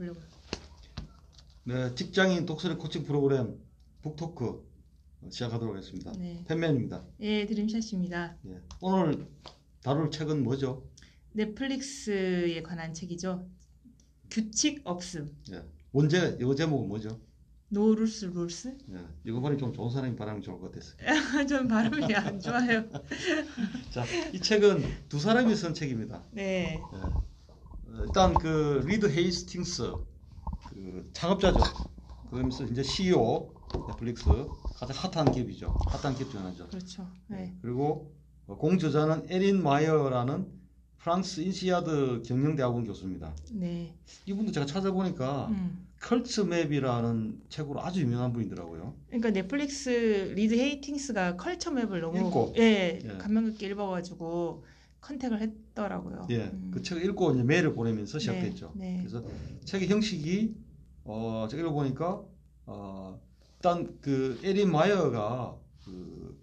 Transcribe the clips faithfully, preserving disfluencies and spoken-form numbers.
보려고요. 네, 직장인 독서력 코칭 프로그램 북토크 시작하도록 하겠습니다. 네. 팬맨입니다. 예, 드림샷입니다. 예, 오늘 다룰 책은 뭐죠? 넷플릭스에 관한 책이죠. 규칙 없음. 예, 원제 이거 제목은 뭐죠? 노 룰스 룰스? 예, 이거 보니 좀 좋은 사람이 발음이 좋을 것 같았어요. 전 발음이 안 좋아요. 자, 이 책은 두 사람이 쓴 책입니다. 네. 예, 어, 일단 그 리드 헤이스팅스 그 창업자죠. 그러면서 이제 씨이오 넷플릭스 가장 핫한 기업이죠. 핫한 기업 중 하나죠. 그렇죠. 네. 그리고 공저자는 에린 마이어라는 프랑스 인시아드 경영대학원 교수입니다. 네. 이분도 제가 찾아보니까 음. 컬처맵이라는 책으로 아주 유명한 분이더라고요. 그러니까 넷플릭스 리드 헤이팅스가 컬처맵을 너무 읽고. 예, 예. 감명 깊게 읽어가지고 컨택을 했더라고요. 예, 음. 그 책을 읽고 이제 메일을 보내면서 시작됐죠. 네, 네. 그래서 책의 형식이 어 제가 읽어보니까 어 일단 그 에린 마이어가 그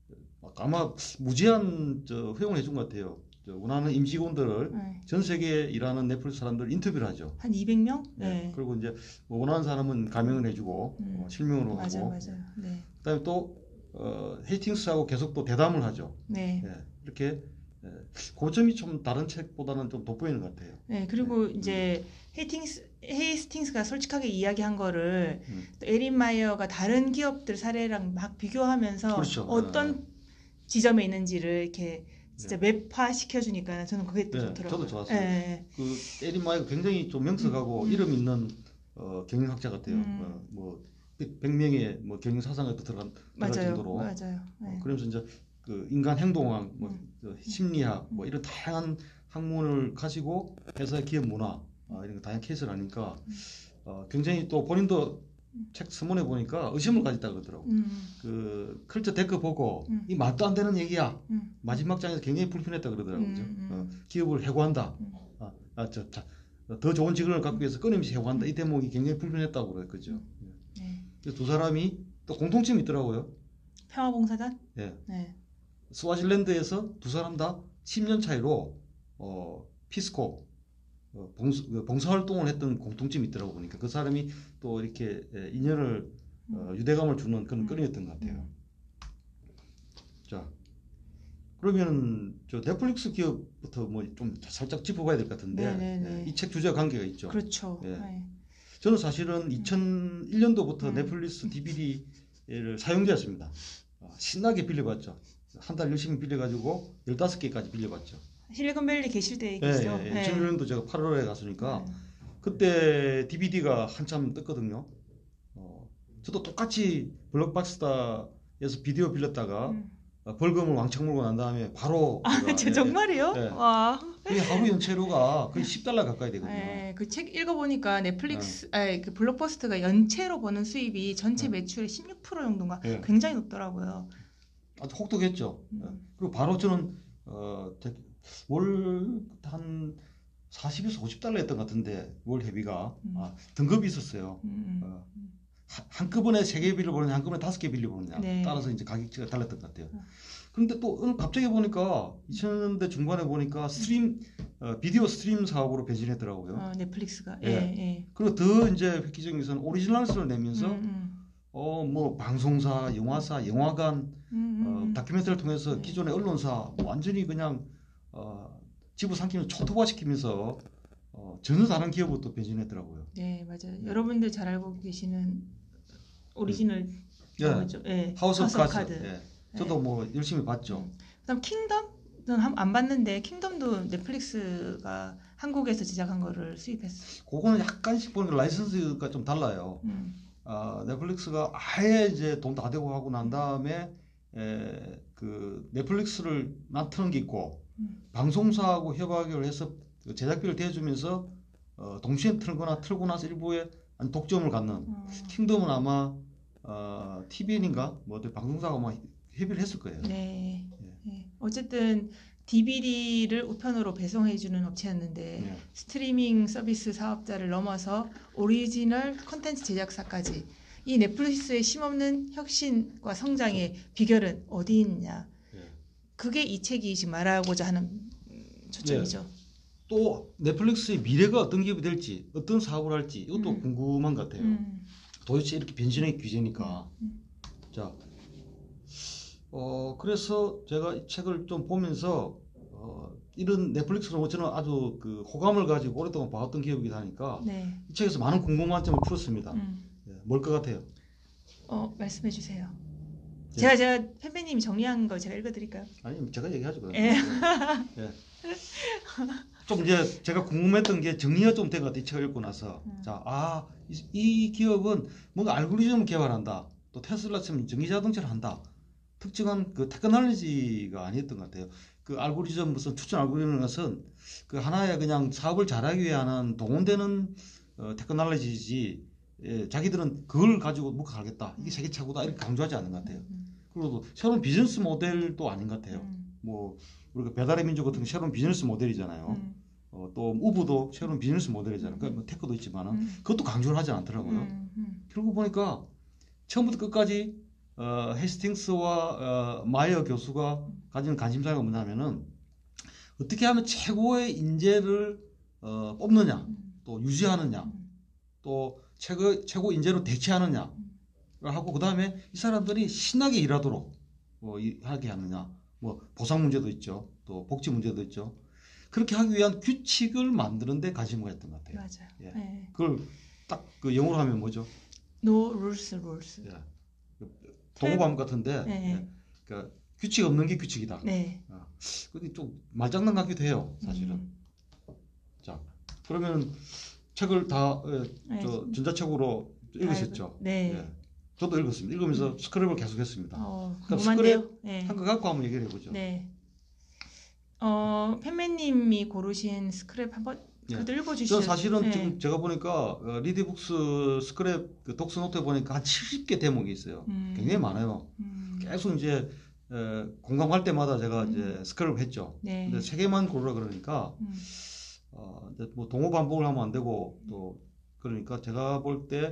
아마 무제한 저 허용을 해준 것 같아요. 저 원하는 임직원들을 네. 전 세계에 일하는 넷플릭스 사람들 인터뷰를 하죠. 한 이백 명? 네. 네. 그리고 이제 뭐 원하는 사람은 가명을 해주고 음. 어, 실명으로 맞아요, 하고, 맞아요. 네. 그다음에 또 어, 헤이팅스하고 계속 또 대담을 하죠. 네. 예, 이렇게 예, 그 점이 좀 다른 책보다는 좀 돋보이는 것 같아요. 네, 그리고 네. 이제 헤이팅스, 헤이스팅스가 솔직하게 이야기한 거를 음. 또 에린 마이어가 다른 기업들 사례랑 막 비교하면서 그렇죠. 어떤 네. 지점에 있는지를 이렇게 진짜 맵화 시켜주니까 저는 그게 또 네, 좋더라고요. 저도 좋았어요. 네. 그 에린 마이어가 굉장히 좀 명석하고 음. 이름 있는 어, 경영학자 같아요. 음. 어, 뭐 백 명의 뭐 경영 사상에도 들어간 들어갈 맞아요, 정도로. 맞아요. 네. 어, 그러면서 이제 그 인간 행동학, 뭐 음. 저 심리학, 뭐 이런 다양한 학문을 가지고 회사의 기업 문화 아, 이런 거 다양한 케이스를 하니까 어, 굉장히 또 본인도 책 서문에 보니까 의심을 가졌다 그러더라고. 음. 그 컬처 데크 보고 음. 이 말도 안 되는 얘기야. 음. 마지막 장에서 굉장히 불편했다 그러더라고요. 그죠? 음, 음. 어, 기업을 해고한다. 음. 아, 아, 저, 자, 더 좋은 직원을 갖기 위해서 끊임없이 해고한다. 이 대목이 굉장히 불편했다고 그랬거죠. 네. 두 사람이 또 공통점이 있더라고요. 평화봉사단? 예. 네. 스와질랜드에서 두 사람 다 십 년 차이로 어, 피스코 어, 봉사, 봉사활동을 했던 공통점이 있더라고 보니까 그 사람이 또 이렇게 예, 인연을 어, 유대감을 주는 그런 끈이었던 것 같아요. 자, 그러면 저 넷플릭스 기업부터 뭐 좀 살짝 짚어봐야 될 것 같은데 네네네. 이 책 주제와 관계가 있죠. 그렇죠. 예. 네. 저는 사실은 이천일 년도부터 음. 넷플릭스 디비디를 사용자였습니다. 어, 신나게 빌려봤죠. 한 달 열심히 빌려가지고 열다섯 개까지 빌려봤죠. 실리콘밸리 계실 때 예, 얘기죠. 예, 예. 이천일 년도 제가 팔월에 갔으니까 네. 그때 디비디가 한참 떴거든요. 어, 저도 똑같이 블록버스터에서 비디오 빌렸다가 음. 어, 벌금을 왕창 물고 난 다음에 바로 아, 제가, 저 예, 정말이요? 예. 와. 그게 하루 연체료가 거의 십 달러 가까이 되거든요. 네, 그 책 읽어보니까 넷플릭스, 아니, 그 블록버스터가 연체로 버는 수입이 전체 네. 매출의 십육 퍼센트 정도가 네. 굉장히 높더라고요. 아주 혹독했죠. 음. 예. 그리고 바로 저는 어, 월 한 사십에서 오십 달러 했던 것 같은데 월 회비가 음. 아, 등급이 있었어요. 음. 어, 한- 한꺼번에 세 개 빌려 보느냐 한꺼번에 다섯 개 빌려 보느냐 네. 따라서 이제 가격치가 달랐던 것 같아요. 음. 그런데 또 어느 갑자기 보니까 이천 년대 중반에 보니까 스트림 어, 비디오 스트림 사업으로 변신했더라고요. 어, 넷플릭스가. 예. 예, 예. 그리고 더 이제 획기적인 것은 오리지널스를 내면서 음, 음. 어 뭐 방송사, 영화사, 영화관 음, 어, 음. 다큐멘터리를 통해서 네. 기존의 언론사 완전히 그냥 어, 집어삼키면서 초토화시키면서 어, 전혀 다른 기업으로 또 변신했더라고요. 네, 맞아요. 여러분들 잘 알고 계시는 오리지널 예. 뭐죠? 예. 하우스 오브 하우스 카드. 오브 예. 저도 뭐 열심히 봤죠. 음. 그다음 킹덤은 한- 안 봤는데 킹덤도 넷플릭스가 한국에서 제작한 거를 수입했어. 그거는 약간씩 보니까 라이선스가 좀 달라요. 음. 아, 넷플릭스가 아예 이제 돈 다 대고 하고 난 다음에 에, 그 넷플릭스를 맡는 게 있고 음. 방송사하고 협약을 해서 그 제작비를 대주면서 어, 동시에 틀거나 틀고 나서 일부에 한 독점을 갖는 어. 킹덤은 아마 어, 티비엔인가 뭐 어떤 방송사가 아마 협의를 했을 거예요. 네. 예. 네. 어쨌든 디비디를 우편으로 배송해주는 업체였는데 예. 스트리밍 서비스 사업자를 넘어서 오리지널 콘텐츠 제작사까지 이 넷플릭스의 쉼없는 혁신과 성장의 비결은 어디 있냐? 예. 그게 이 책이 지금 말하고자 하는 음, 초점이죠. 또 넷플릭스의 미래가 어떤 기업이 될지, 어떤 사업을 할지 이것도 음. 궁금한 것 같아요. 음. 도대체 이렇게 변신의 규제니까. 음. 자, 어 그래서 제가 이 책을 좀 보면서 어, 이런 넷플릭스는 저는 아주 그 호감을 가지고 오랫동안 봐왔던 기업이다 하니까 네. 이 책에서 많은 궁금한 점을 풀었습니다. 음. 예, 뭘 것 같아요? 어 말씀해 주세요. 예. 제가 제가 팬배님이 정리한 거 제가 읽어드릴까요? 아니 제가 얘기하죠. 그럼. 예. 예. 좀 이제 제가 궁금했던 게 정리가 좀 된 것 같아요. 이 책을 읽고 나서. 음. 자, 아, 이, 이 기업은 뭔가 알고리즘을 개발한다. 또 테슬라처럼 전기자동차를 한다. 특징은 그 테크놀로지가 아니었던 것 같아요. 그 알고리즘 무슨 추천 알고리즘은 것은 그 하나의 그냥 사업을 잘하기 위해 하는 동원되는 어, 테크놀로지지. 예, 자기들은 그걸 가지고 뭔가 가겠다. 이게 세계 최고다. 이렇게 강조하지 않는 것 같아요. 음. 그리고 새로운 비즈니스 모델도 아닌 것 같아요. 음. 뭐 우리가 배달의 민족 같은 게 새로운 비즈니스 모델이잖아요. 음. 어, 또 우브도 새로운 비즈니스 모델이잖아요. 그러니까 뭐 테크도 있지만은 음. 그것도 강조를 하지 않더라고요. 음. 음. 결국 보니까 처음부터 끝까지 어, 헤스팅스와 어, 마이어 교수가 가지는 관심사가 뭐냐면은 어떻게 하면 최고의 인재를 어, 뽑느냐, 음. 또 유지하느냐, 음. 또 최고 최고 인재로 대체하느냐. 하고 그 다음에 이 사람들이 신나게 일하도록 뭐 이- 하게 하느냐, 뭐 보상 문제도 있죠, 또 복지 문제도 있죠. 그렇게 하기 위한 규칙을 만드는데 관심을 가졌던 것 같아요. 맞아요. 예. 네. 그걸 딱 그 영어로 하면 뭐죠? No rules, rules. 예. 동호감 같은데, 네. 예. 그러니까 규칙 없는 게 규칙이다. 네. 그게 좀 말장난 같기도 해요, 사실은. 음. 자, 그러면 책을 다 예, 네. 저 전자책으로 읽으셨죠? 네. 예. 저도 읽었습니다. 읽으면서 스크랩을 계속했습니다. 어, 그럼 궁금한데요. 네. 한 거 갖고 한번 얘기를 해보죠. 네. 어, 팬매님이 고르신 스크랩 한번 예. 그래도 읽어주시죠. 저 사실은 네. 지금 제가 보니까 어, 리디북스 스크랩 그 독서 노트에 보니까 한 칠십 개 대목이 있어요. 음. 굉장히 많아요. 음. 계속 이제 에, 공감할 때마다 제가 음. 이제 스크랩을 했죠. 네. 근데 세 개만 고르라 그러니까 음. 어, 이제 뭐 동호 반복을 하면 안 되고 또 그러니까 제가 볼 때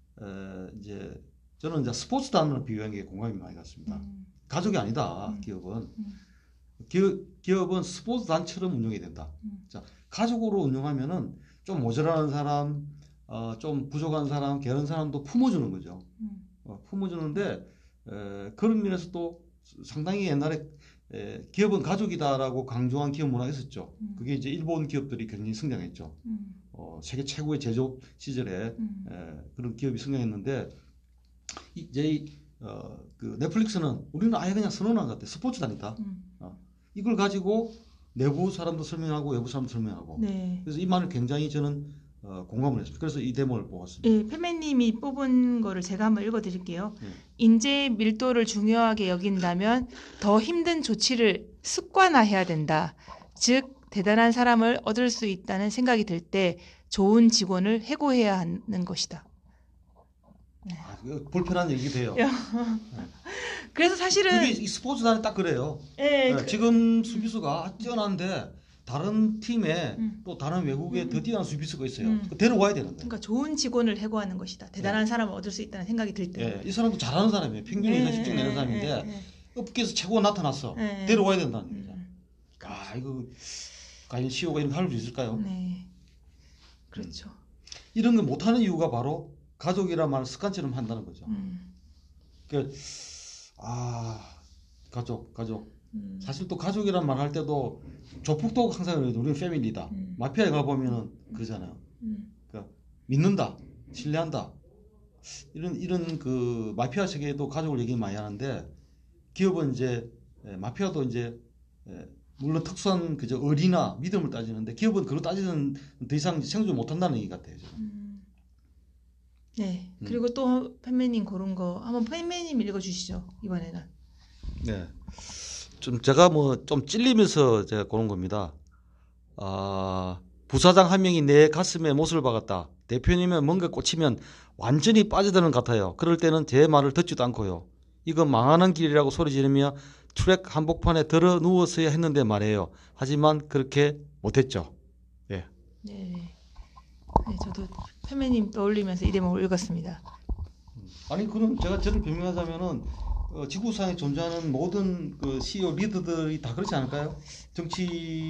이제 저는 이제 스포츠 단어를 비유한 게 공감이 많이 갔습니다. 음. 가족이 아니다. 음. 기업은 음. 기업, 기업은 스포츠 단체처럼 운영이 된다. 음. 자, 가족으로 운영하면은 좀 모자라는 사람, 어, 좀 부족한 사람, 게으른 사람도 품어주는 거죠. 음. 어, 품어주는데 에, 그런 면에서 또 상당히 옛날에 에, 기업은 가족이다라고 강조한 기업 문화가 있었죠. 음. 그게 이제 일본 기업들이 굉장히 성장했죠. 음. 어, 세계 최고의 제조업 시절에 음. 에, 그런 기업이 성장했는데 이제 이, 어, 그 넷플릭스는 우리는 아예 그냥 선언한 것 같아. 스포츠다니다. 음. 이걸 가지고 내부 사람도 설명하고 외부 사람도 설명하고. 네. 그래서 이 말을 굉장히 저는 어, 공감을 했습니다. 그래서 이 대목을 뽑았습니다. 예, 팬매님이 뽑은 거를 제가 한번 읽어드릴게요. 네. 인재 밀도를 중요하게 여긴다면 더 힘든 조치를 습관화해야 된다. 즉 대단한 사람을 얻을 수 있다는 생각이 들 때 좋은 직원을 해고해야 하는 것이다. 아, 이거 불편한 얘기도 해요. 그래서 그게 사실은 이 스포츠단이 딱 그래요. 예, 네, 그- 지금 수비수가 뛰어난데 다른 팀에 음. 또 다른 외국에 음. 더 뛰어난 수비수가 있어요. 음. 그거 데려와야 되는 거예요. 그러니까 좋은 직원을 해고하는 것이다. 대단한 사람을 얻을 수 있다는 생각이 들 때. 예, 이 사람도 잘하는 사람이에요. 평균 이상 실적 내는 사람인데 예, 예, 업계에서 최고가 나타났어. 예. 데려와야 된다는 얘기죠. 음. 아, 이거 과연 씨이오가 이렇게 할 수 있을까요? 네, 그렇죠. 이런 걸 못하는 이유가 바로 가족이란 말을 습관처럼 한다는 거죠. 음. 그, 아, 가족, 가족. 음. 사실 또 가족이란 말 할 때도 조폭도 항상 그래도 우리는 패밀리다. 음. 마피아에 가보면은 그러잖아요. 음. 그러니까 믿는다, 신뢰한다. 이런 이런 그 마피아 세계에도 가족을 얘기 많이 하는데 기업은 이제 예, 마피아도 이제 예, 물론 특수한 그저 의리나 믿음을 따지는데 기업은 그거 따지는 더 이상 생존 못한다는 얘기 같아요. 저는. 음. 네. 음. 그리고 또 팬매님 고른 거 한번 팬매님 읽어주시죠. 이번에는. 네. 좀 제가 뭐 좀 찔리면서 제가 고른 겁니다. 아, 부사장 한 명이 내 가슴에 못을 박았다. 대표님은 뭔가 꽂히면 완전히 빠져드는 것 같아요. 그럴 때는 제 말을 듣지도 않고요. 이건 망하는 길이라고 소리 지르며 트랙 한복판에 들어 누웠어야 했는데 말이에요. 하지만 그렇게 못했죠. 예. 네. 네, 저도 팬매님 떠올리면서 이 대목을 읽었습니다. 아니 그럼 제가 저를 변명하자면은 어, 지구상에 존재하는 모든 그 씨이오 리더들이 다 그렇지 않을까요? 정치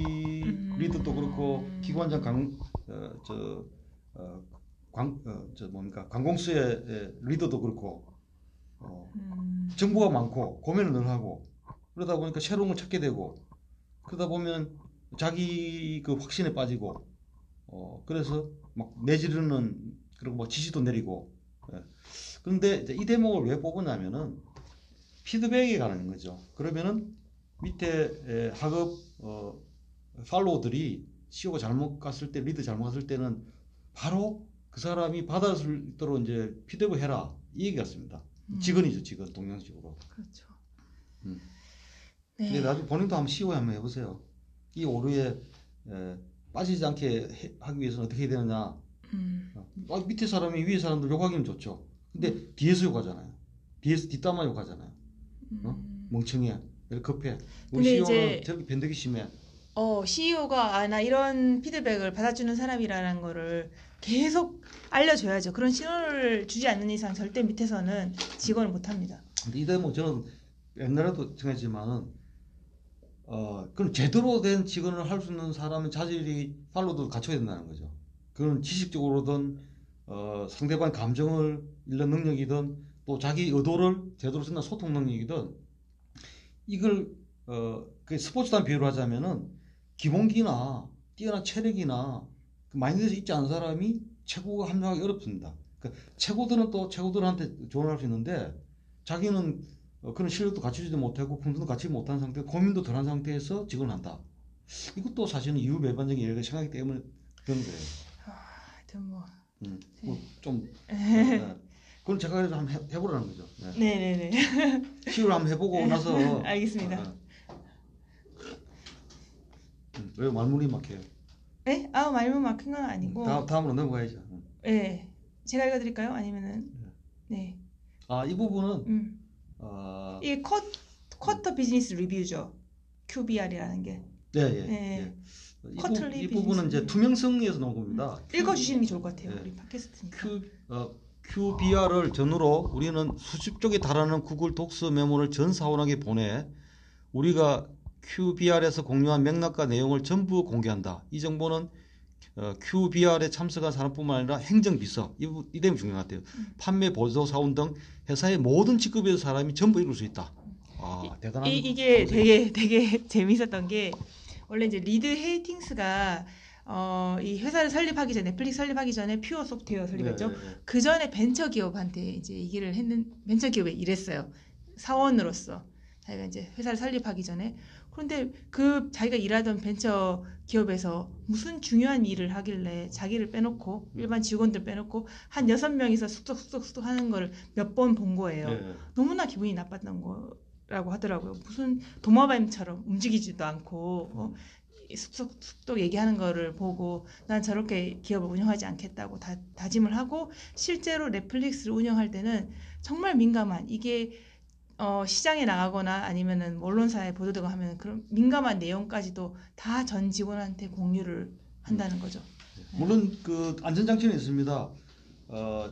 리더도 그렇고 기관장 강, 어, 저, 어, 광, 어, 저 뭡니까 관공서의 예, 리더도 그렇고 어, 음. 정보가 많고 고민을 늘 하고 그러다 보니까 새로운 걸 찾게 되고 그러다 보면 자기 그 확신에 빠지고 어, 그래서 막 내지르는 그리고 뭐 지시도 내리고 예. 그런데 이제 이 대목을 왜 뽑았냐면은 피드백에 관한 거죠. 그러면은 밑에 에, 하급 어, 팔로우들이 씨이오가 잘못 갔을 때 리드 잘못 갔을 때는 바로 그 사람이 받을 수 있도록 이제 피드백을 해라 이 얘기 같습니다. 음. 직원이죠, 직원 동양식으로. 그렇죠. 음. 네. 근데 나중에 본인도 한번 씨이오 한번 해보세요. 이 오류에 에, 빠지지 않게 해, 하기 위해서는 어떻게 해야 되느냐. 음. 아, 밑에 사람이 위에 사람들 욕하기는 좋죠. 근데 음. 뒤에서 욕하잖아요. 뒤에서 뒷담화 욕하잖아요. 어? 음. 멍청해, 급해. 우리 근데 씨이오는 이제 저렇게 변덕이 심해. 어, 씨이오가 아, 나 이런 피드백을 받아주는 사람이라는 거를 계속 알려줘야죠. 그런 신호를 주지 않는 이상 절대 밑에서는 직원을 못합니다. 근데 이 대목 저는 옛날에도 정했지만은 어 그럼 제대로 된 직원을 할 수 있는 사람은 자질이 팔로도 갖춰야 된다는 거죠. 그건 지식적으로든 어 상대방 감정을 읽는 능력이든 또 자기 의도를 제대로 쓴다 소통 능력이든 이걸 어그 스포츠단 비유를 하자면은 기본기나 뛰어난 체력이나 그 마인드에서 있지 않은 사람이 최고가 합류하기 어렵습니다. 그러니까 최고들은 또 최고들한테 조언할 수 있는데 자기는 어, 그런 실력도 갖추지도 못하고 품성도 갖추지 못한 상태, 고민도 덜한 상태에서 직원을 한다. 이것도 사실은 이유배반적인 예외가 생각하기 때문에 그런 거예요. 아, 하여튼 뭐. 음, 네. 뭐 좀 네. 그건 제가 그래서 한번 해, 해보라는 거죠. 네. 네네네. 시우를 한번 해보고 나서 알겠습니다. 어, 어. 음, 왜 말문이 막혀요? 네? 아, 말문 막힌 건 아니고. 다음, 다음으로 넘어가야죠. 음. 네. 제가 읽어드릴까요? 아니면은. 네. 아, 이 부분은 음. 어, 이게 쿼, 쿼터 비즈니스 리뷰죠. 큐비알이라는 게. 예, 예, 네. 예. 이, 부, 쿼터리 이 부분은 이제 투명성에서 나온 겁니다. 음. 읽어주시는 게 좋을 것 같아요. 예. 우리 팟캐스트니까. Q, 어, 큐비알을 전후로 우리는 수십 쪽에 달하는 구글 독스 메모를 전 사원에게 보내 우리가 큐비알에서 공유한 맥락과 내용을 전부 공개한다. 이 정보는 어, 큐비알에 참석한 사람뿐만 아니라 행정비서 이, 이 대목이 중요한 것 같아요. 음. 판매, 보조, 사원 등 회사의 모든 직급의 사람이 전부 읽을 수 있다. 아, 대단한. 이, 이게 방송이다. 되게 되게 재밌었던 게 원래 이제 리드 헤이팅스가 어, 이 회사를 설립하기 전에 넷플릭스 설립하기 전에 퓨어 소프트웨어 설립했죠. 네, 네, 네. 그 전에 벤처 기업한테 이제 얘기를 했는 벤처 기업에 일했어요. 사원으로서 자기가 이제 회사를 설립하기 전에 그런데 그 자기가 일하던 벤처 기업에서 무슨 중요한 일을 하길래 자기를 빼놓고 일반 직원들 빼놓고 한 여섯 명이서 쑥쑥쑥쑥 하는 거를 몇 번 본 거예요. 네. 너무나 기분이 나빴던 거라고 하더라고요. 무슨 도마뱀처럼 움직이지도 않고 어, 쑥쑥쑥 얘기하는 거를 보고 난 저렇게 기업을 운영하지 않겠다고 다, 다짐을 하고 실제로 넷플릭스를 운영할 때는 정말 민감한 이게 어, 시장에 나가거나 아니면은 언론사에 보도되고 하면 그런 민감한 내용까지도 다 전 직원한테 공유를 한다는 거죠. 물론 그 안전장치는 있습니다. 어,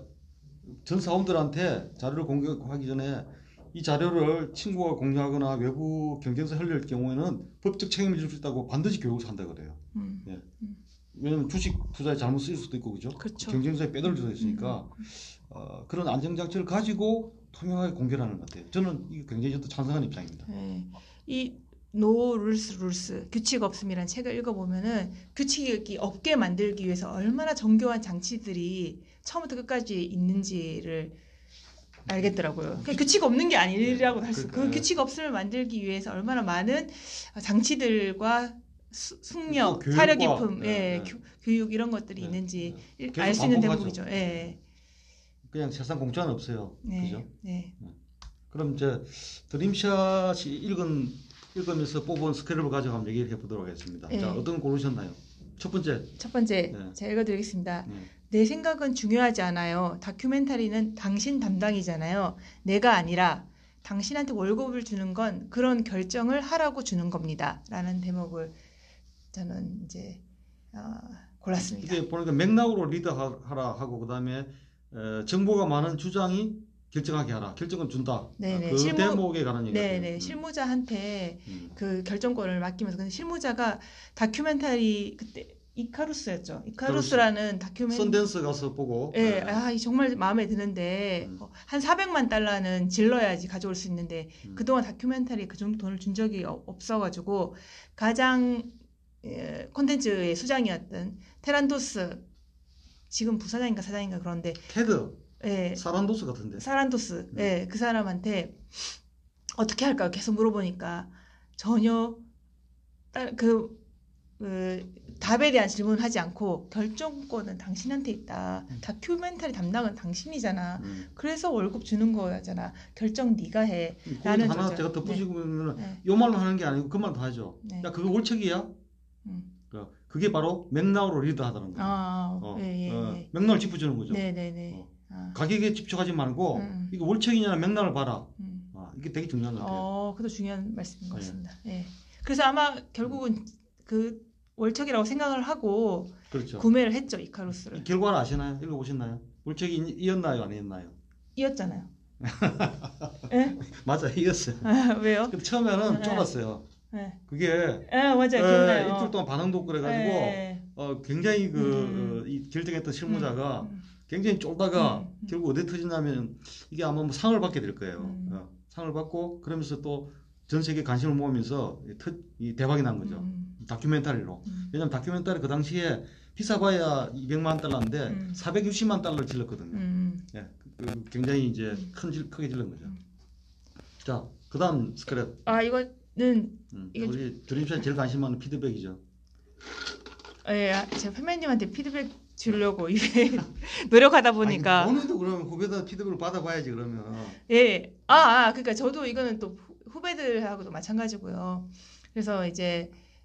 전 사원들한테 자료를 공개하기 전에 이 자료를 친구가 공유하거나 외부 경쟁사 흘릴 경우에는 법적 책임을 질 수 있다고 반드시 교육을 한다 그래요. 음. 예. 음. 왜냐하면 주식 투자에 잘못 쓰일 수도 있고 그죠? 그렇죠. 경쟁사에 빼돌릴 수도 있으니까 음. 어, 그런 안전장치를 가지고 투명하게 공개하는 것 같아요. 저는 이게 굉장히 저도 찬성하는 입장입니다. 네. 이 No Rules Rules 규칙 없음이라는 책을 읽어보면은 규칙이 없게 만들기 위해서 얼마나 정교한 장치들이 처음부터 끝까지 있는지를 알겠더라고요. 그냥 규칙 없는 게 아니라고 할 수. 그 그러니까. 규칙 없음을 만들기 위해서 얼마나 많은 장치들과 수, 숙력, 교육과, 사려 깊음, 네, 예, 네. 교, 교육 이런 것들이 네, 있는지 네. 알 수 있는 계속 대목이죠. 예. 그냥 세상 공짜는 없어요. 네. 그죠? 네. 그럼 이제 드림샷이 읽은 읽으면서 뽑은 스크랩을 가지고 한번 얘기를 해보도록 하겠습니다. 네. 자, 어떤 거 고르셨나요? 첫 번째. 첫 번째 네. 제가 읽어드리겠습니다. 네. 내 생각은 중요하지 않아요. 다큐멘터리는 당신 담당이잖아요. 내가 아니라 당신한테 월급을 주는 건 그런 결정을 하라고 주는 겁니다. 라는 대목을 저는 이제 어, 골랐습니다. 이게 보니까 맥락으로 리드하라 하고 그다음에 에, 정보가 많은 주장이 결정하게 하라. 결정은 준다. 네네. 그 실무- 대목에 관한 얘기가 네네. 돼요. 음. 실무자한테 음. 그 결정권을 맡기면서 근데 실무자가 다큐멘터리 그때 이카루스였죠. 이카루스라는 다큐멘터리 선댄스 가서 보고 예, 네. 아, 이 정말 마음에 드는데 음. 어, 한 사백만 달러는 질러야지 가져올 수 있는데 음. 그동안 다큐멘터리에 그 정도 돈을 준 적이 어- 없어가지고 가장 예, 콘텐츠의 수장이었던 테란도스 지금 부사장인가 사장인가 그런데 테드 예, 사란도스 같은데. 사란도스 음. 예, 그 사람한테 어떻게 할까요? 계속 물어보니까 전혀 따- 그, 그 답에 대한 질문을 하지 않고 결정권은 당신한테 있다. 음. 다큐멘터리 담당은 당신이잖아. 음. 그래서 월급 주는 거잖아. 결정 네가 해. 거기서 나는 하나 저저- 제가 덧붙이면 네. 요 말만 하는 게 아니고 그 말도 하죠. 네. 야 그거 월척이야? 음. 그- 그게 바로 맥락으로 리드하다는 거예요. 아, 어, 예, 예, 어, 예. 맥락을 짚어주는 거죠. 네, 네, 네. 어. 아, 가격에 집중하지 말고 음. 이거 월척이냐 맥락을 봐라. 음. 아, 이게 되게 중요한 것 같아요. 어, 그것도 중요한 말씀인 것 네. 같습니다. 예. 그래서 아마 결국은 그 월척이라고 생각을 하고 그렇죠. 구매를 했죠, 이 이카루스를. 결과를 아시나요? 읽어보셨나요? 월척이 이었나요? 아니었나요? 이었잖아요. 예? 맞아, 이었어요. 아, 왜요? 근데 처음에는 네. 쫄았어요. 예. 그게 아, 맞아요. 에, 기억나요. 일주일 동안 반응도 없고 그래가지고 예. 어, 굉장히 그 음. 어, 이 결정했던 실무자가 음, 굉장히 쫄다가 음, 음. 결국 어디 터지냐면 이게 아마 뭐 상을 받게 될 거예요. 음. 어, 상을 받고 그러면서 또 전 세계 관심을 모으면서 이, 터, 이 대박이 난 거죠. 음, 다큐멘터리로. 음. 왜냐면 다큐멘터리 그 당시에 비싸봐야 이백만 달러인데 음. 사백육십만 달러를 질렀거든요. 음. 예, 그, 그 굉장히 이제 음. 큰 질, 크게 질른 거죠. 음. 자, 그다음 스크랩. 아, 이거는 음, 이거 우리 드림샷 제일 관심 많은 피드백이죠. 예, 제가 선배님한테 피드백 주려고 이게 노력하다 보니까 아니, 본인도 그러면 후배들 피드백을 받아봐야지 그러면. 예. 아, 아, 그러니까 저도 이거는 또 후- 후배들하고도 마찬가지고요. 그래서 이제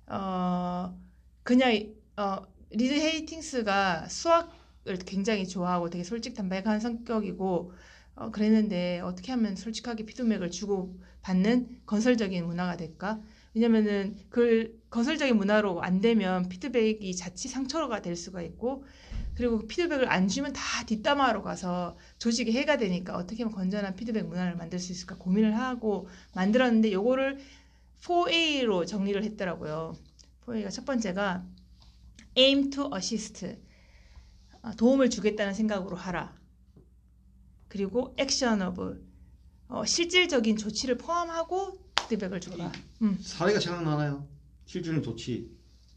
어 그냥 어 리드 헤이팅스가 수학을 굉장히 좋아하고 되게 솔직담백한 성격이고 어 그랬는데 어떻게 하면 솔직하게 피드백을 주고 받는 건설적인 문화가 될까? 왜냐면은 그 건설적인 문화로 안 되면 피드백이 자칫 상처가 될 수가 있고 그리고 피드백을 안 주면 다 뒷담화로 가서 조직에 해가 되니까 어떻게 하면 건전한 피드백 문화를 만들 수 있을까 고민을 하고 만들었는데 요거를 사 에이로 정리를 했더라고요. 사 에이가 첫 번째가 aim to assist. 아, 도움을 주겠다는 생각으로 하라. 그리고 actionable. 어, 실질적인 조치를 포함하고 피드백을 줘라. 음, 사례가 생각나나요? 실질적인 조치.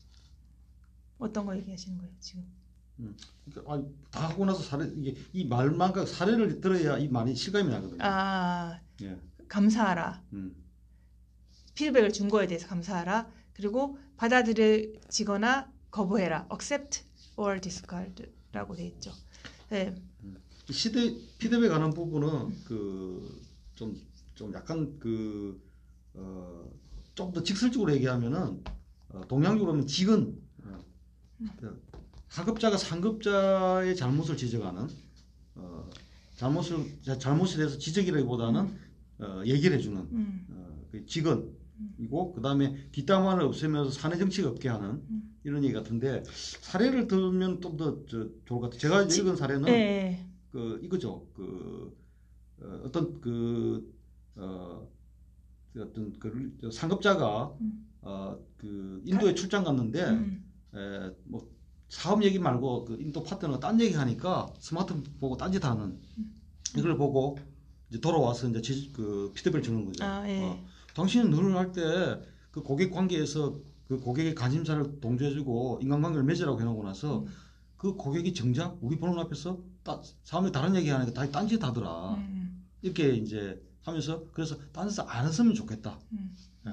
어떤 거 얘기하시는 거예요, 지금? 그러니까, 아니, 다 하고 나서 사례 이게 이 말만 사례를 들어야 이 말이 실감이 나거든요. 아, 예. 감사하라. 음. 피드백을 준 거에 대해서 감사하라. 그리고 받아들여지거나 거부해라. accept or discard라고 돼 있죠. 네. 시대 피드백 하는 부분은 그 좀 좀 약간 그 어 좀 더 직설적으로 얘기하면은 어, 동양적으로 하면 직은 어, 그 하급자가 상급자의 잘못을 지적하는 어, 잘못을 잘못에 대해서 지적이라기보다는 어, 얘기를 해주는 음, 어, 그 직원이고 그 다음에 뒷담화를 없애면서 사내 정치가 없게 하는 음. 이런 얘기 같은데 사례를 들면 좀 더 좋을 것 같아요. 제가 지- 읽은 사례는 네. 그 이거죠. 그 어, 어떤 그 어, 그 어떤 그 상급자가 음. 어, 그 인도에 출장 갔는데 음, 에, 뭐 사업 얘기 말고 그 인도 파트너가 딴 얘기 하니까 스마트폰 보고 딴짓 하는 이걸 보고 이제 돌아와서 이제 지, 그 피드백을 주는 거죠. 아, 예. 어, 당신은 늘 할 때 그 고객 관계에서 그 고객의 관심사를 동조해주고 인간관계를 맺으라고 해놓고 나서 음. 그 고객이 정작 우리 보는 앞에서 따, 사람이 다른 얘기 하니까 다 딴짓 하더라. 음, 이렇게 이제 하면서 그래서 딴짓 안 했으면 좋겠다. 음.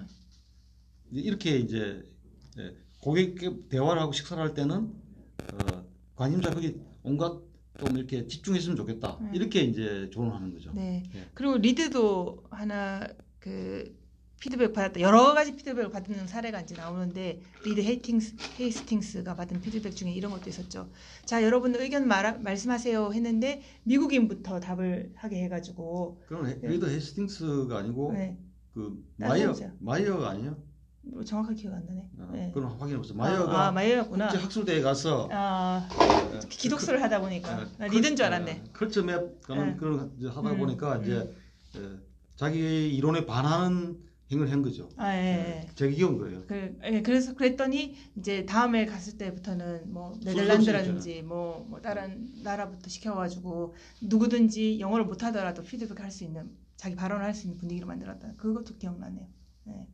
이제 이렇게 이제 예, 고객 대화를 하고 식사를 할 때는 어, 관심사 거기 온갖 좀 이렇게 집중했으면 좋겠다. 음. 이렇게 이제 조언하는 거죠. 네. 예. 그리고 리드도 하나 그 피드백 받았다. 여러 가지 피드백을 받는 사례가 이제 나오는데 리드 헤이팅스, 헤이스팅스가 받은 피드백 중에 이런 것도 있었죠. 자, 여러분 의견 말, 말씀하세요 했는데 미국인부터 답을 하게 해가지고 그럼 네. 리더 헤스팅스가 아니고 네. 그 다른 마이어 사람이죠. 마이어가 아니에요? 뭐 정확하게 기억 안 나네. 어, 네. 그건 확인해 보세요. 마이어가 아, 아 마이어였구나. 국제 학술대에 가서 아, 어, 기독수를 하다 보니까 어, 나 리든 줄 알았네. 컬처 맵 그런 네. 그런 이제 하다 음, 보니까 음. 이제 예, 자기 이론에 반하는 행위를 한 거죠. 아, 예. 예, 제 기억은 그래요. 그, 예, 그래서 그랬더니 이제 다음에 갔을 때부터는 뭐 수 없이 네덜란드라든지 뭐, 뭐 다른 나라부터 시켜가지고 누구든지 영어를 못하더라도 피드백 할 수 있는 자기 발언을 할 수 있는 분위기를 만들었다. 그것도 기억나네요. 네.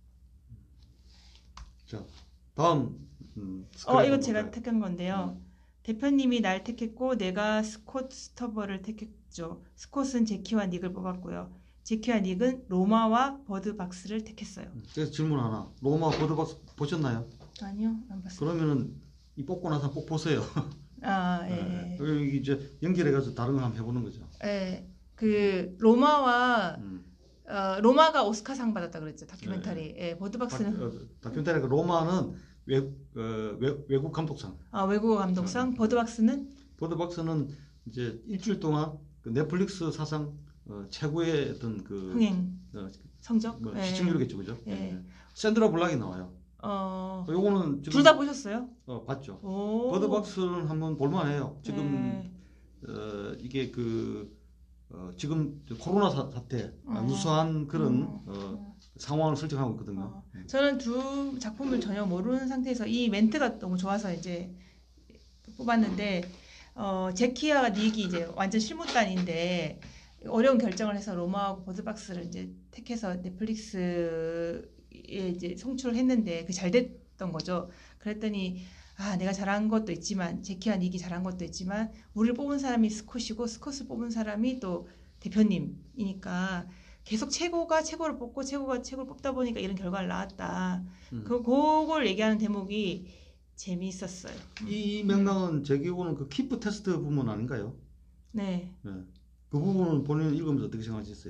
자, 다음 음, 어, 스크랩 이거 제가 볼까요? 택한 건데요. 대표님이 날 택했고 내가 스콧 스터버를 택했죠. 스콧은 제키와 닉을 뽑았고요. 제키와 닉은 로마와 버드박스를 택했어요. 그래서 질문 하나. 로마 버드박스 보셨나요? 아니요, 안 봤어요. 그러면은 이 뽑고 나서 꼭 보세요. 아, 예. 예, 여기 이제 연결해가지고 다른 거 한번 해보는 거죠. 예. 그 로마와 음. 어, 로마가 오스카상 받았다 그랬죠. 다큐멘터리. 예, 버드박스는 다, 어, 다큐멘터리가 로마는 외, 어, 외, 외국 감독상. 아, 외국어 감독상. 버드박스는 버드박스는 이제 일주일 동안 그 넷플릭스 사상 어, 최고의 어떤 그 흥행 어, 성적. 뭐 예. 시청률이겠죠, 그죠? 예. 예. 샌드라 블락이 나와요. 어, 요거는 지금 둘 다 보셨어요? 어, 봤죠. 오. 버드박스는 한번 볼만해요. 지금 예. 어, 이게 그 어, 지금 코로나 사, 사태 아, 어. 유사한 그런 어. 어, 상황을 설정하고 있거든요. 어. 저는 두 작품을 전혀 모르는 상태에서 이 멘트가 너무 좋아서 이제 뽑았는데 어, 제키와 닉이 이제 완전 실무단인데 어려운 결정을 해서 로마하고 버드박스를 이제 택해서 넷플릭스에 이제 송출을 했는데 그 잘 됐던 거죠. 그랬더니 아 내가 잘한 것도 있지만 제키와 닉이 잘한 것도 있지만 우리를 뽑은 사람이 스콧이고 스콧을 뽑은 사람이 또 대표님이니까 계속 최고가 최고를 뽑고 최고가 최고를 뽑다 보니까 이런 결과가 나왔다. 음. 그 그걸 얘기하는 대목이 재미있었어요. 이 맥락은 제 기억으로는 그 키프 테스트 부분 아닌가요? 네. 네. 그 부분은 본인 읽으면서 어떻게 생각하셨어요?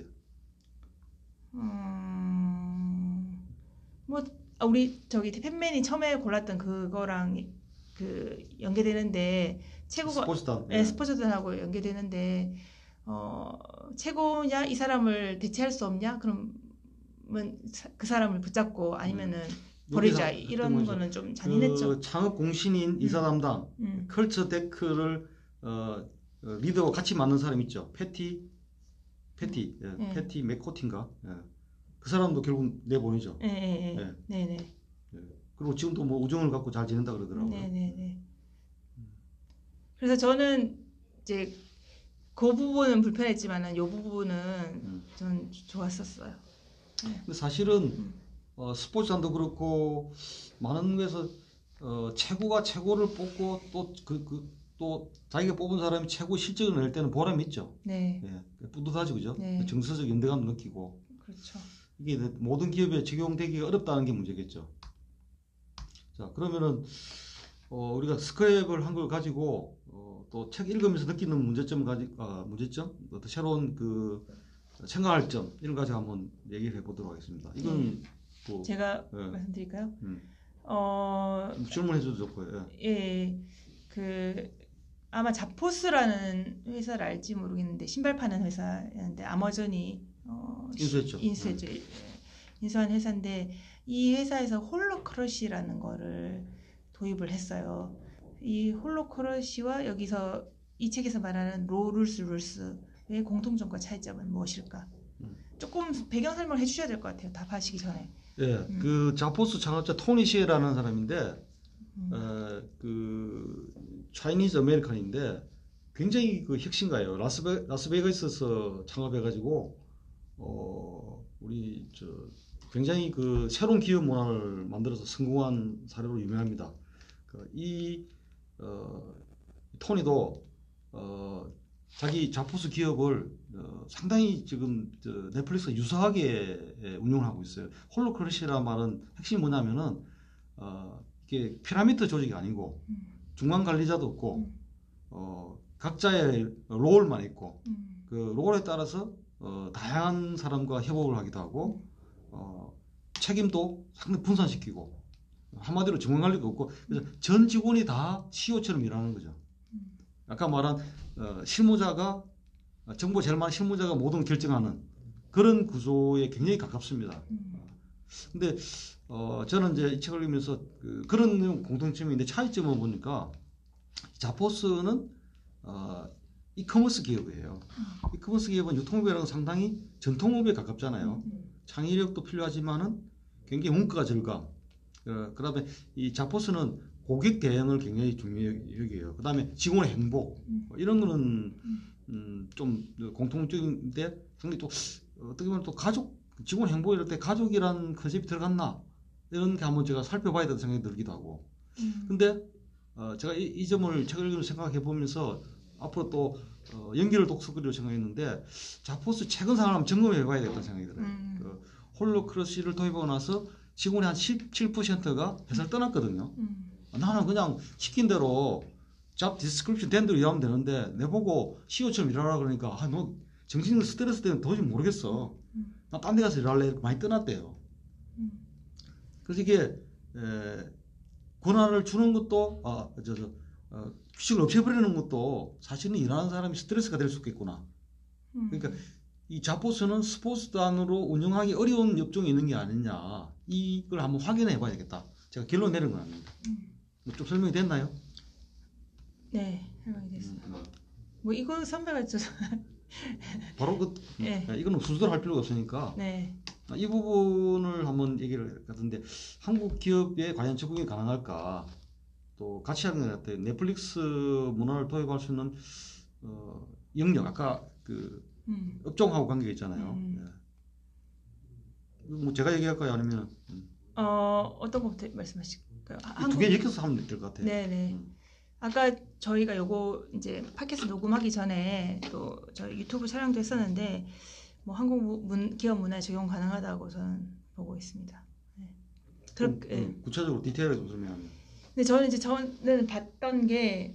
음, 뭐 아, 우리 저기 팬맨이 처음에 골랐던 그거랑 그 연계되는데 최고가 스포츠단. 네, 스포츠단하고 연계되는데 어, 최고냐 이 사람을 대체할 수 없냐 그러면 사- 그 사람을 붙잡고 아니면은 버리자 여기서 이런 했던 거는 좀 잔인했죠. 그 창업 공신인 이사 담당 음. 컬처 데크를 어, 어, 리더와 같이 맡는 사람 있죠. 패티 패티 예, 네. 패티 맥코틴가 예. 그 사람도 결국 내보내죠. 네, 네, 네. 네, 네, 예. 그리고 지금도 뭐 우정을 갖고 잘 지낸다 그러더라고요. 네, 네, 네. 그래서 저는 이제 그 부분은 불편했지만은 이 부분은 음. 전 좋았었어요. 근데 사실은 음. 어, 스포츠단도 그렇고 많은 곳에서 어, 최고가 최고를 뽑고 또 그 그 또 자기가 뽑은 사람이 최고 실적을 낼 때는 보람이 있죠. 네, 예, 뿌듯하죠, 그죠? 네. 정서적 연대감도 느끼고 그렇죠. 이게 모든 기업에 적용되기가 어렵다는 게 문제겠죠. 자, 그러면은 어, 우리가 스크랩을 한 걸 가지고 어, 또 책 읽으면서 느끼는 문제점 가지 아, 문제점, 어떤 새로운 그 생각할 점 이런 거 가지고 한번 얘기를 해보도록 하겠습니다. 이건 뭐 제가 예. 말씀드릴까요? 음, 어, 질문해줘도 좋고요. 예. 예, 그 아마 자포스라는 회사를 알지 모르겠는데 신발 파는 회사였는데 아마존이 어, 인수했죠. 인수했죠. 예. 인수한 회사인데 이 회사에서 홀로크러쉬라는 거를 도입을 했어요. 이 홀로크러쉬와 여기서 이 책에서 말하는 로룰스 룰스의 공통점과 차이점은 무엇일까? 음. 조금 배경 설명을 해주셔야 될 것 같아요. 답하시기 전에. 예, 음. 그 자포스 창업자 토니 시에라는 사람인데, 음. 어, 그 차이니즈 아메리칸인데 굉장히 그 혁신가예요. 라스베 라스베이거스에서 창업해가지고 어 우리 저 굉장히 그 새로운 기업 문화를 만들어서 성공한 사례로 유명합니다. 그 이 어, 토니도 어, 자기 자포스 기업을 어, 상당히 지금 저 넷플릭스가 유사하게 예, 운영하고 있어요. 홀로크러쉬라는 말은 핵심이 뭐냐면은 어, 이게 피라미드 조직이 아니고 음. 중간 관리자도 없고 음. 어, 각자의 롤만 있고 음. 그 롤에 따라서 어, 다양한 사람과 협업을 하기도 하고 어, 책임도 상당히 분산시키고 한마디로 중간 관리가 없고 그래서 전 직원이 다 씨이오처럼 일하는 거죠. 아까 말한 어, 실무자가 정보 제일 많은 실무자가 모든 걸 결정하는 그런 구조에 굉장히 가깝습니다. 음. 근데 어, 저는 이제 이 책을 읽으면서 그, 그런 공통점인데 차이점을 보니까 자포스는 어, 이커머스 기업이에요. 이커머스 기업은 유통업이라는 상당히 전통업에 가깝잖아요. 창의력도 필요하지만은 굉장히 원가 절감. 어, 그다음에 이 자포스는 고객 대응을 굉장히 중요해요. 그다음에 직원의 행복 뭐 이런 거는 음, 좀 공통적인데 상당히 또 어떻게 보면 또 가족 직원 행복 이럴 때 가족이란 컨셉이 들어갔나 이런 게 한번 제가 살펴봐야 된다는 생각이 들기도 하고. 음. 근데 어, 제가 이, 이 점을 책을 읽으면서 생각해 보면서 앞으로 또 어, 연기를 독서그리로 생각했는데 자포스 최근 상황을 한번 점검해 봐야 되겠다는 생각이 들어요. 음. 그 홀로크러시를 도입하고 나서 직원의 한 칠 퍼센트가 회사를 떠났거든요. 음. 나는 그냥 시킨 대로 잡 디스크립션 된 대로 일하면 되는데 내보고 시이오처럼 일하라 그러니까 아, 너 정신 스트레스 때문에 도저히 모르겠어. 음. 나 딴 데 가서 일할래 이렇게 많이 떠났대요. 음. 그래서 이게 에, 권한을 주는 것도 아, 저, 저, 어, 규칙을 없애버리는 것도 사실은 일하는 사람이 스트레스가 될 수 있겠구나. 음. 그러니까 이 자포스는 스포츠단으로 운영하기 어려운 업종이 있는 게 아니냐 이걸 한번 확인해 봐야 되겠다. 제가 결론 내린 건 아닙니다. 음. 뭐 좀 설명이 됐나요? 네, 설명이 됐어요. 음, 음. 뭐 이거 선배가 저 바로 그 네. 이거는 순서를 할 필요가 없으니까 네. 이 부분을 한번 얘기를 하던데 한국 기업에 과연 적응이 가능할까? 또 같이 하는 것 같아요. 넷플릭스 문화를 도입할 수 있는 어, 영역 아까 그 음. 업종하고 관계가 있잖아요. 음. 예. 뭐 제가 얘기할까요? 아니면 음. 어 어떤 것부터 말씀하실까요? 두 개 엮여서 하면 될 것 같아요. 네네. 음. 아까 저희가 요거 이제 팟캐스트 녹음하기 전에 또 저희 유튜브 촬영도 했었는데 뭐 한국 문, 기업 문화에 적용 가능하다고 저는 보고 있습니다. 네. 그럼, 그렇게. 음, 구체적으로 디테일하게 좀 설명하면. 근데 저는 이제 저는 봤던 게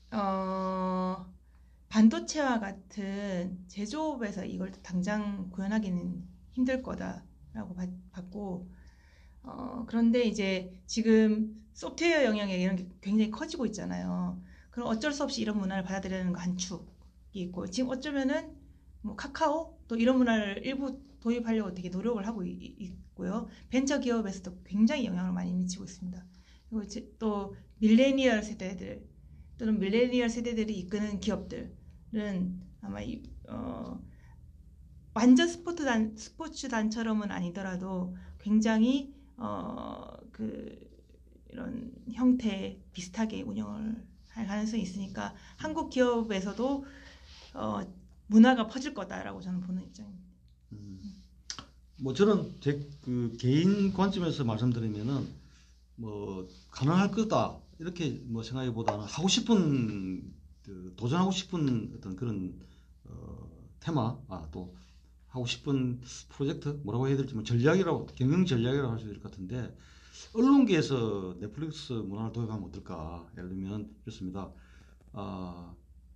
어, 반도체와 같은 제조업에서 이걸 당장 구현하기는 힘들 거다라고 봤, 봤고 어, 그런데 이제 지금 소프트웨어 영역에 이런 게 굉장히 커지고 있잖아요. 그럼 어쩔 수 없이 이런 문화를 받아들이는 거 한 축이 있고 지금 어쩌면은 뭐 카카오 또 이런 문화를 일부 도입하려고 되게 노력을 하고 이, 있고요. 벤처 기업에서도 굉장히 영향을 많이 미치고 있습니다. 그리고 이제 또 밀레니얼 세대들 또는 밀레니얼 세대들이 이끄는 기업들은 아마 이, 어, 완전 스포츠단 스포츠단처럼은 아니더라도 굉장히 어, 그 이런 형태 비슷하게 운영을 할 가능성이 있으니까 한국 기업에서도 어, 문화가 퍼질 거다라고 저는 보는 입장입니다. 음. 뭐 저는 제 그 개인 관점에서 말씀드리면은 뭐 가능할 거다 이렇게 뭐 생각보다는 하고 싶은 그 도전하고 싶은 어떤 그런 어, 테마 아 또 하고 싶은 프로젝트 뭐라고 해야 될지 뭐 전략이라고 경영 전략이라고 할 수 있을 것 같은데 언론계에서 넷플릭스 문화를 도입하면 어떨까? 예를 들면 이렇습니다. 아,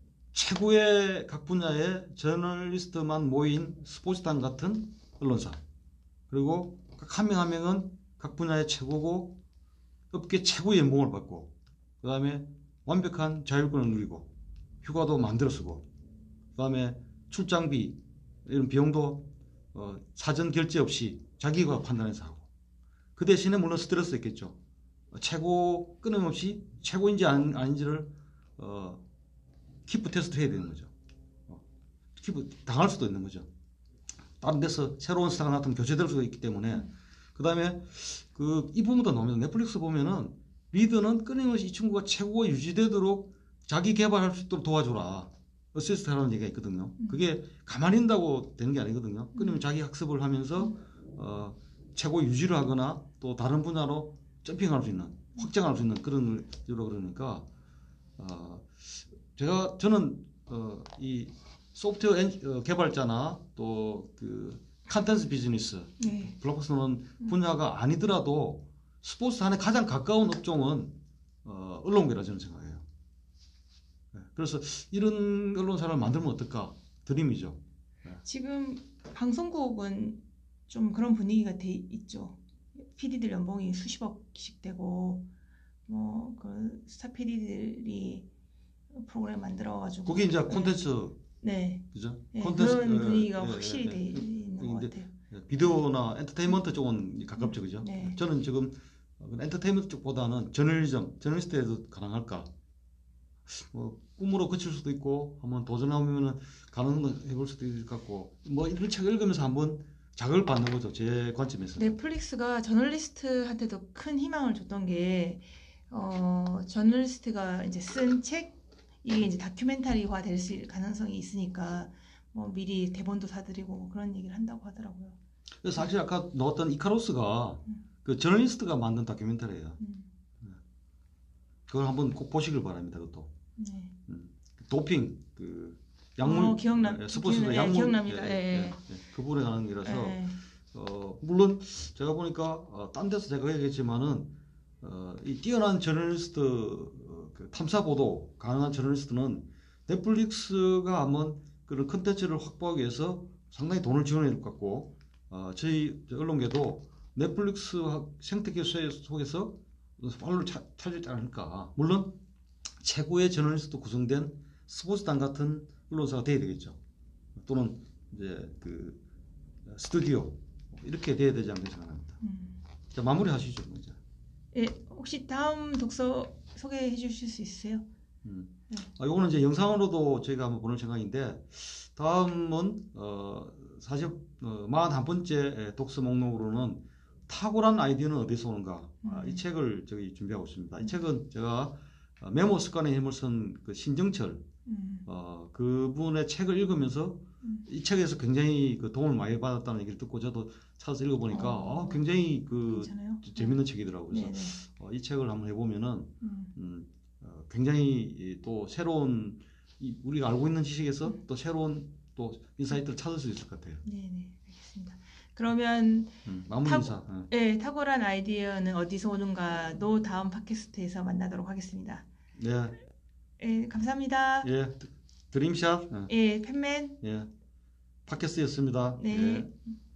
최고의 각 분야의 저널리스트만 모인 스포츠단 같은 언론사 그리고 각 한 명 한 명은 각 분야의 최고고 업계 최고의 연봉을 받고 그 다음에 완벽한 자율권을 누리고 휴가도 만들어 쓰고 그 다음에 출장비 이런 비용도 어, 사전 결제 없이 자기가 판단해서 하고 그 대신에 물론 스트레스도 있겠죠. 어, 최고 끊임없이 최고인지 아닌, 아닌지를 어, 키프 테스트 해야 되는 거죠. 어, 키프 당할 수도 있는 거죠. 다른 데서 새로운 스타가 나타나면 교체될 수가 있기 때문에 그 다음에 그 이 부분도 나옵니다. 넷플릭스 보면은 리더는 끊임없이 이 친구가 최고가 유지되도록 자기 개발할 수 있도록 도와줘라. 어시스트 하라는 얘기가 있거든요. 그게 가만히 있다고 되는 게 아니거든요. 끊임없이 자기 학습을 하면서 어, 최고 유지를 하거나 또 다른 분야로 점핑할 수 있는 확장할 수 있는 그런 식으로 그러니까 어, 제가 저는 어, 이 소프트웨어 엔, 어, 개발자나 또 그 컨텐츠 비즈니스 네. 블록버스터는 분야가 아니더라도 스포츠 안에 가장 가까운 업종은 어, 언론계라 저는 생각해요. 네. 그래서 이런 언론사를 만들면 어떨까? 드림이죠. 네. 지금 방송국은 좀 그런 분위기가 돼 있죠. 피디들 연봉이 수십억씩 되고 뭐 그 스타 피디들이 프로그램 만들어가지고 그게 이제 콘텐츠 네, 그죠? 네 콘텐츠, 그런 예, 분위기가 예, 확실히 예, 돼 예. 있는 것 근데 같아요. 비디오나 엔터테인먼트 쪽은 가깝죠, 그죠? 네. 저는 지금 엔터테인먼트 쪽보다는 저널리즘, 저널리스트에도 가능할까? 뭐 꿈으로 그칠 수도 있고 한번 도전하면은 가능은 해볼 수도 있을 것 같고 뭐 이런 책을 읽으면서 한번 자극을 받는 거죠, 제 관점에서. 넷플릭스가 저널리스트한테도 큰 희망을 줬던 게 어, 저널리스트가 이제 쓴 책 이게 이제 다큐멘터리화 될 수 가능성이 있으니까 뭐 미리 대본도 사드리고 뭐 그런 얘기를 한다고 하더라고요. 그래서 사실 아까 나왔던 이카로스가 음. 그 저널리스트가 만든 다큐멘터리예요. 음. 그걸 한번 꼭 보시길 바랍니다. 그것도. 네. 음. 도핑 그 약물 어, 기억나, 예, 스포츠로 기억, 예, 약물 기억납니다. 예, 예, 예, 예. 예, 그 부분에 관한 거라서 예. 어, 물론 제가 보니까 어, 딴 데서 제가 얘기했지만은 어, 이 뛰어난 저널리스트 어, 그 탐사 보도 가능한 저널리스트는 넷플릭스가 한번 그런 컨텐츠를 확보하기 위해서 상당히 돈을 지원해야 될 것 같고 어, 저희 언론계도 넷플릭스 생태계 속에서 팔로를 찾지 않을까. 물론 최고의 저널리스트 구성된 스포츠단 같은 언론사가 돼야 되겠죠. 또는 이제 그 스튜디오 이렇게 돼야 되지 않겠나 생각합니다. 음. 자, 마무리하시죠, 먼저. 예, 혹시 다음 독서 소개해 주실 수 있으세요? 음. 네. 아, 요거는 이제 영상으로도 저희가 한번 보낼 생각인데 다음은 어, 사실 어, 사십일 번째 독서 목록으로는 탁월한 아이디어는 어디서 오는가 음. 아, 이 책을 저기 준비하고 있습니다. 이 책은 제가 메모 습관의 힘을 쓴 그 신정철 음. 어, 그분의 책을 읽으면서 음. 이 책에서 굉장히 그 도움을 많이 받았다는 얘기를 듣고 저도 찾아서 읽어보니까 어, 어, 굉장히 그 괜찮아요? 재밌는 책이더라고요. 그래서 네네. 어, 이 책을 한번 해보면은 음. 음, 어, 굉장히 또 새로운 이, 우리가 알고 있는 지식에서 음. 또 새로운 또 인사이트를 찾을 수 있을 것 같아요. 네네, 알겠습니다. 그러면 음, 마무리 타- 인사. 어. 예, 탁월한 아이디어는 어디서 오는가도 다음 팟캐스트에서 만나도록 하겠습니다. 네, 예, 감사합니다. 예, 드- 드림샷. 어. 예, 팬맨. 예, 팟캐스트였습니다. 네. 예.